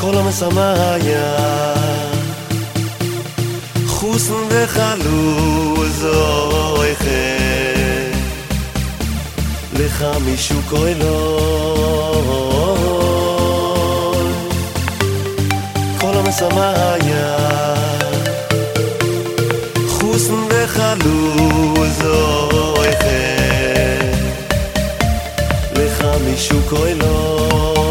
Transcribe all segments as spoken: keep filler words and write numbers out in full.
כל המשמח חוסן וחלו זויכה לך מישהו כהלוי כל המשמח חוסן וחלו זויכה לך מישהו כהלוי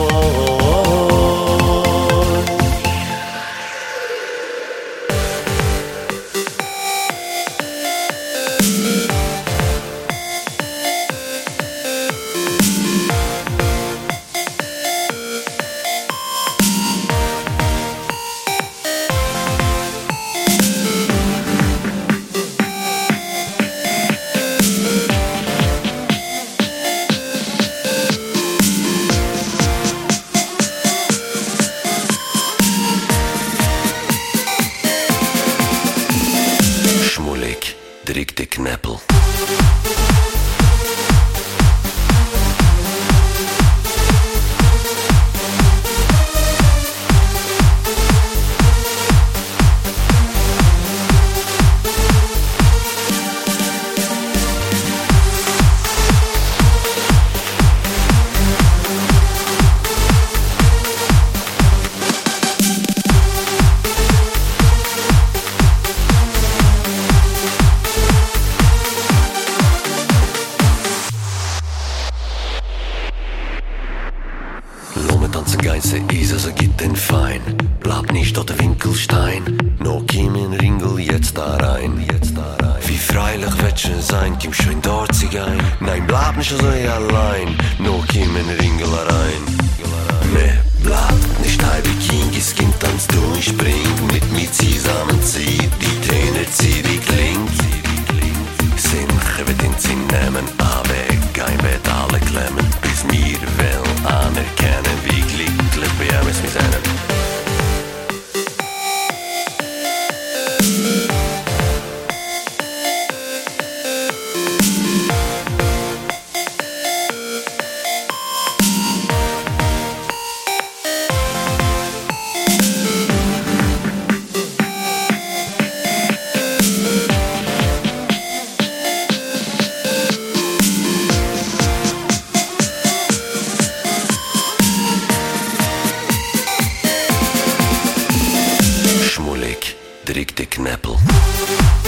Schmulik, drück die Knäppel. Tanzen Geiße is, also gibt den Fein. Bleib nicht dort der Winkelstein. No kim in Ringel jetzt da rein. Wie freilich wird schon sein, kim schön dort sich ein. Nein, bleib nicht so allein. No kim in Ringel rein. Ne, bleib nicht halb wie Kingis Kind, tanzt du und spring. Mit mir zusammen zieh, die Täne zieh, die klingt. Simche wird in Sinn nehmen, aber kein wird alle klemmen. Bis mir will anerkennen, wie glücklich wir es mit seinen. Schmulik, drück die Knäppel.